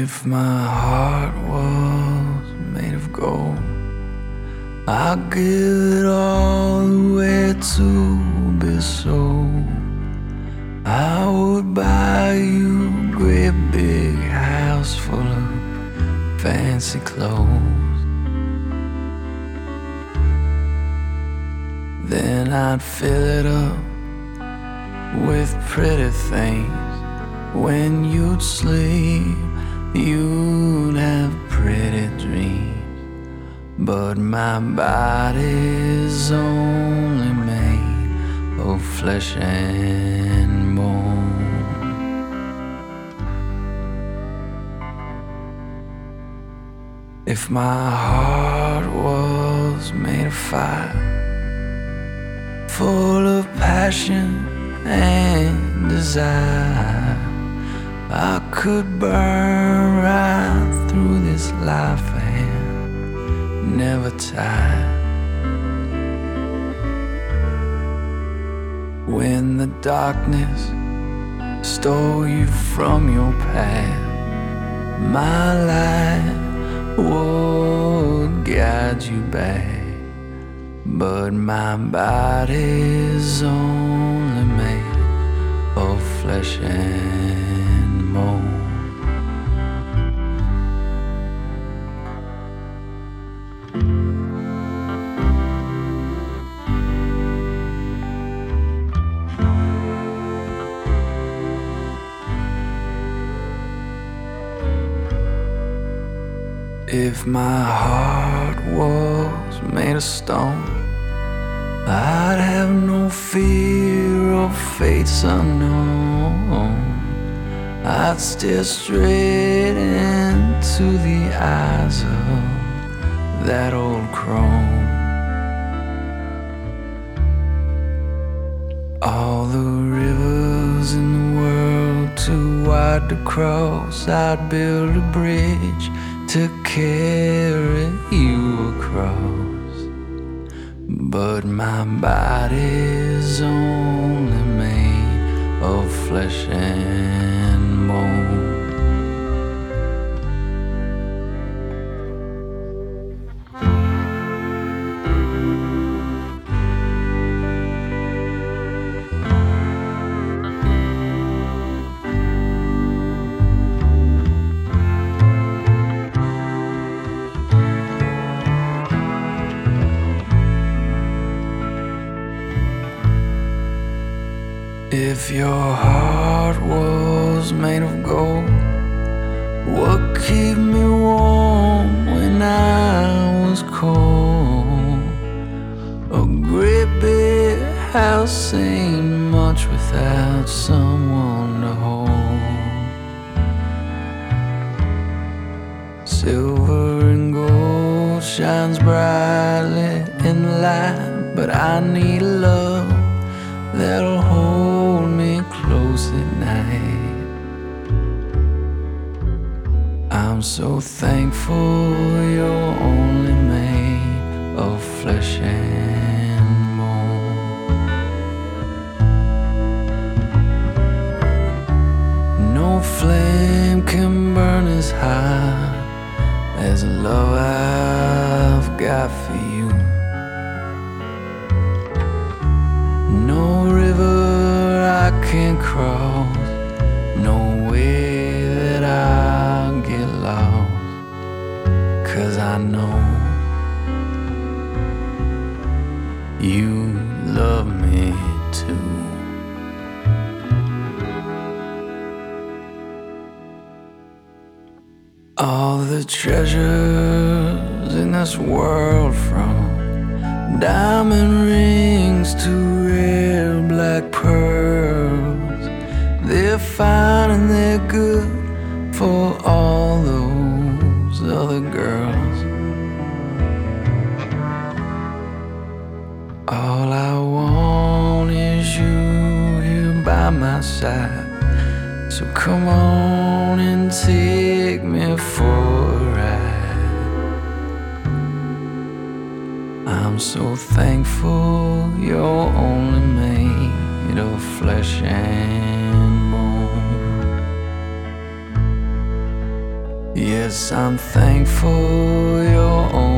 If my heart was made of gold, I'd give it all away to be sold. I would buy you a great big house full of fancy clothes. Then I'd fill it up with pretty things. When you'd sleep, you'd have pretty dreams. But my body's only made of flesh and bone. If my heart was made of fire, full of passion and desire, I could burn right through this life and never tire. When the darkness stole you from your path, my light would guide you back. But my body's only made of flesh and bone. If my heart was made of stone, I'd have no fear of fates unknown. I'd stare straight into the eyes of that old crone. All the rivers in the world too wide to cross, I'd build a bridge to carry you across. But my body's only made of flesh and bone. If your heart was made of gold, what kept me warm when I was cold? A great big house ain't much without someone to hold. Silver and gold shines brightly in the light, but I need love that'll hold me close at night. I'm so thankful you're only made of flesh and bone. No flame can burn as high as the love I've got for you. No river I can't cross, no way that I'll get lost, 'cause I know you love me too. All the treasures in this world, from diamond rings to rare black pearls, they're fine and they're good for all those other girls. All I want is you here by my side, so come on and take me for a ride. I'm so thankful you're only made of flesh and bone. Yes, I'm thankful you're